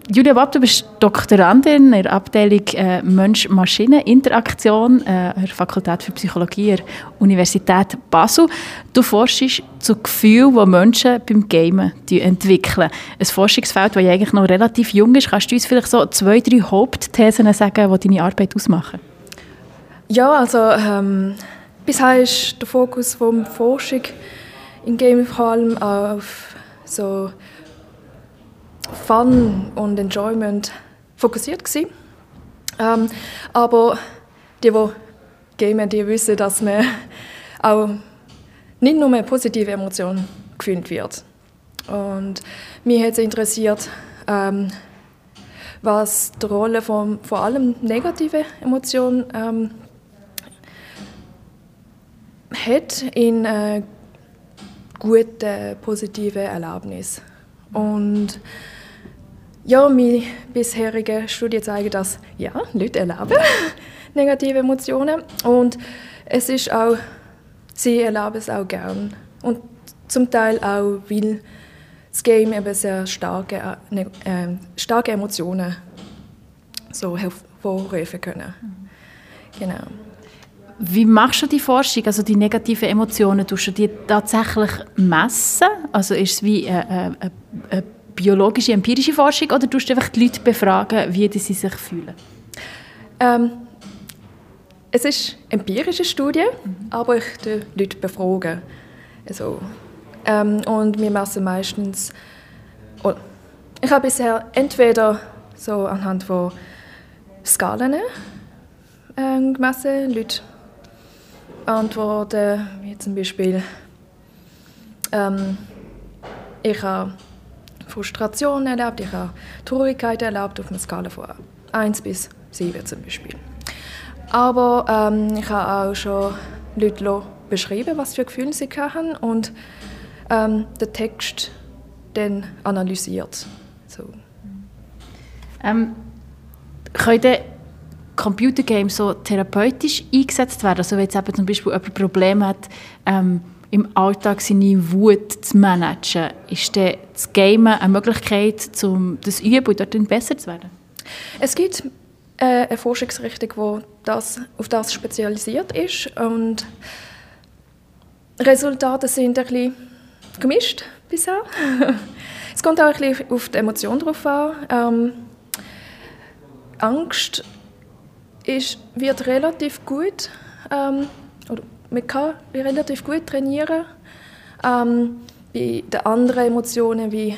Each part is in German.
Julia Wapp, du bist Doktorandin in der Abteilung Mensch-Maschinen-Interaktion an der Fakultät für Psychologie der Universität Basel. Du forschst zu Gefühlen, die Menschen beim Gamen entwickeln. Ein Forschungsfeld, das eigentlich noch relativ jung ist. Kannst du uns vielleicht so 2, 3 Hauptthesen sagen, die deine Arbeit ausmachen? Ja, also bisher ist der Fokus der Forschung im Game vor allem auf so Fun und Enjoyment fokussiert gewesen. Aber die gamen, die wissen, dass man auch nicht nur eine positive Emotion gefühlt wird. Und mich hat es interessiert, was die Rolle von vor allem negativen Emotionen hat in guten, positiven Erlebnissen. Und ja, meine bisherigen Studien zeigen, dass ja, Leute erleben negative Emotionen und es ist auch, sie erleben es auch gern und zum Teil auch, weil das Game eben sehr starke Emotionen so hervorrufen können. Genau. Wie machst du die Forschung, also die negativen Emotionen, tust du die tatsächlich messen? Also ist es wie eine biologische, empirische Forschung oder tust du einfach die Leute befragen, wie sie sich fühlen? Es ist eine empirische Studie, aber ich befrage die Leute befragen. Also, und wir messen meistens... ich habe bisher entweder so anhand von Skalen gemessen, Leute antworten, wie zum Beispiel ich habe Frustration erlebt, ich habe Traurigkeit erlebt auf einer Skala von 1 bis 7 zum Beispiel. Aber ich habe auch schon Leute beschrieben, was für Gefühle sie hatten und den Text dann analysiert. So. Können Computergames so therapeutisch eingesetzt werden? Also wenn jetzt eben zum Beispiel jemand Probleme hat, im Alltag seine Wut zu managen, ist dann das Gamen eine Möglichkeit, um das Üben und dort besser zu werden? Es gibt eine Forschungsrichtung, die auf das spezialisiert ist. Und Resultate sind ein bisschen gemischt bisher. Es kommt auch ein bisschen auf die Emotion drauf an. Angst wird relativ gut, oder man kann relativ gut trainieren. Bei den anderen Emotionen wie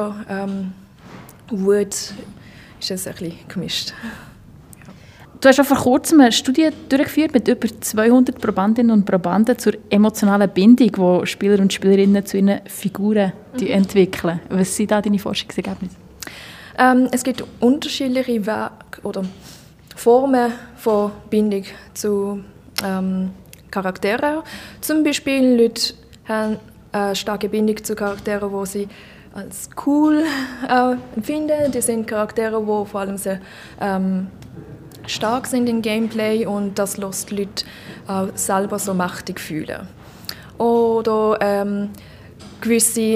Wut ist es ein bisschen gemischt. Du hast auch vor kurzem eine Studie durchgeführt mit über 200 Probandinnen und Probanden zur emotionalen Bindung, die Spieler und Spielerinnen zu ihren Figuren entwickeln. Was sind da deine Forschungsergebnisse? Es gibt unterschiedliche Wege oder Formen von Bindung zu Charakteren. Zum Beispiel Leute haben eine starke Bindung zu Charakteren, die sie als cool empfinden. Die sind Charaktere, die vor allem sehr stark sind im Gameplay und das lässt die Leute auch selber so mächtig fühlen. Oder gewisse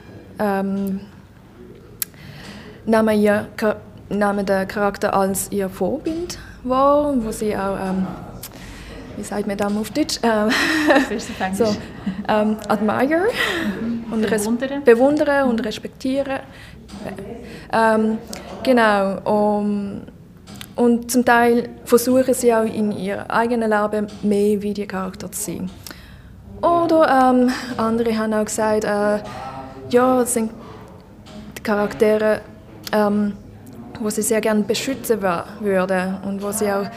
nehmen den Charakter als ihr Vorbild wahr, wo sie auch wie sagt man das auf Deutsch? Admire und bewundern und respektieren. Genau. Und zum Teil versuchen sie auch in ihrem eigenen Leben mehr wie die Charakter zu sein. Oder andere haben auch gesagt, es sind die Charaktere, wo sie sehr gerne beschützen würden und wo sie auch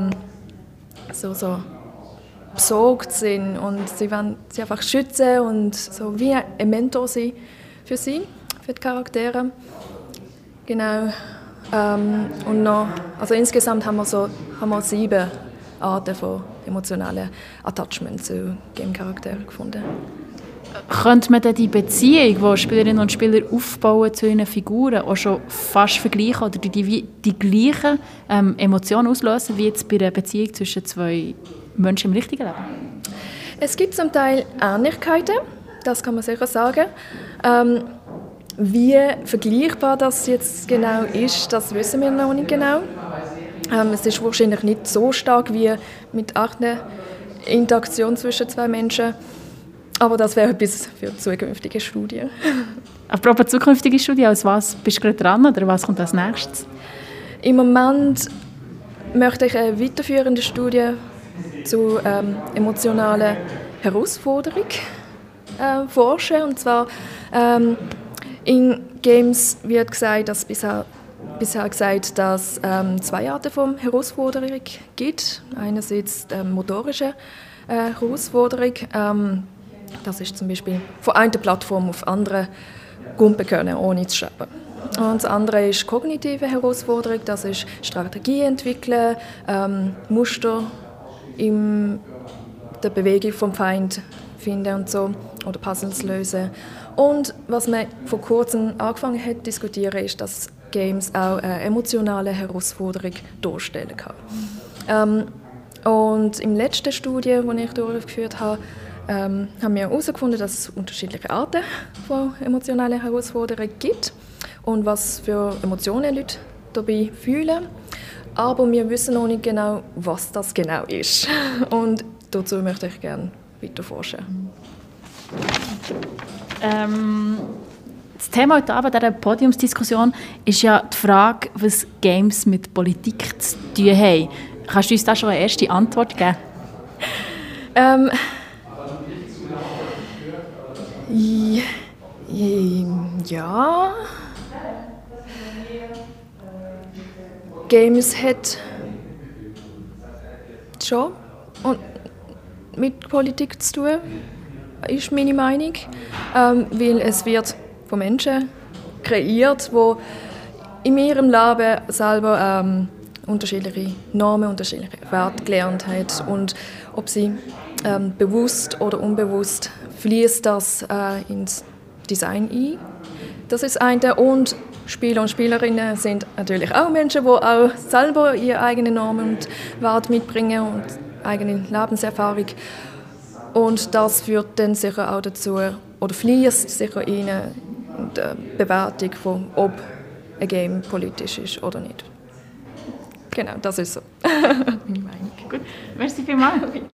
so besorgt sind und sie wollen sie einfach schützen und so wie ein Mentor sein für sie, für die Charaktere. Genau. Und noch, also insgesamt haben wir 7 Arten von emotionalen Attachment zu Game-Charakteren gefunden. Könnte man dann die Beziehung, die Spielerinnen und Spieler aufbauen zu ihren Figuren, auch schon fast vergleichen oder die gleichen Emotionen auslösen, wie jetzt bei einer Beziehung zwischen 2 Menschen im richtigen Leben? Es gibt zum Teil Ähnlichkeiten, das kann man sicher sagen. Wie vergleichbar das jetzt genau ist, das wissen wir noch nicht genau. Es ist wahrscheinlich nicht so stark wie mit einer Interaktion zwischen zwei Menschen, aber das wäre etwas für zukünftige Studien. Apropos zukünftige Studien, als was bist du gerade dran oder was kommt als nächstes? Im Moment möchte ich eine weiterführende Studie zu emotionalen Herausforderungen forschen. Und zwar in Games wird gesagt, dass bisher gesagt, dass es 2 Arten von Herausforderung gibt. Einerseits motorische Herausforderung. Das ist zum Beispiel von einer Plattform auf andere gumpen können, ohne zu schreiben. Und das andere ist kognitive Herausforderung. Das ist Strategie entwickeln, Muster in der Bewegung vom Feind finden und so, oder Puzzles lösen. Und was man vor kurzem angefangen hat zu diskutieren, ist, dass Games auch eine emotionale Herausforderung darstellen kann. Und in der letzten Studie, die ich durchgeführt habe, haben wir herausgefunden, dass es unterschiedliche Arten von emotionalen Herausforderungen gibt und was für Emotionen Leute dabei fühlen. Aber wir wissen noch nicht genau, was das genau ist. Und dazu möchte ich gerne weiter forschen. Das Thema heute Abend dieser Podiumsdiskussion ist ja die Frage, was Games mit Politik zu tun haben. Kannst du uns da schon eine erste Antwort geben? Ja. Games hat schon und mit Politik zu tun, ist meine Meinung, weil es wird von Menschen kreiert, die in ihrem Leben selber unterschiedliche Normen, unterschiedliche Werte gelernt haben und ob sie bewusst oder unbewusst fließt das ins Design ein. Das ist das eine. Und Spieler und Spielerinnen sind natürlich auch Menschen, die auch selber ihre eigenen Normen und Werte mitbringen und eigene Lebenserfahrung. Und das führt dann sicher auch dazu, oder fließt sicher in die Bewertung von, ob ein Game politisch ist oder nicht. Genau, das ist so. Meine Meinung. Gut, merci vielmals.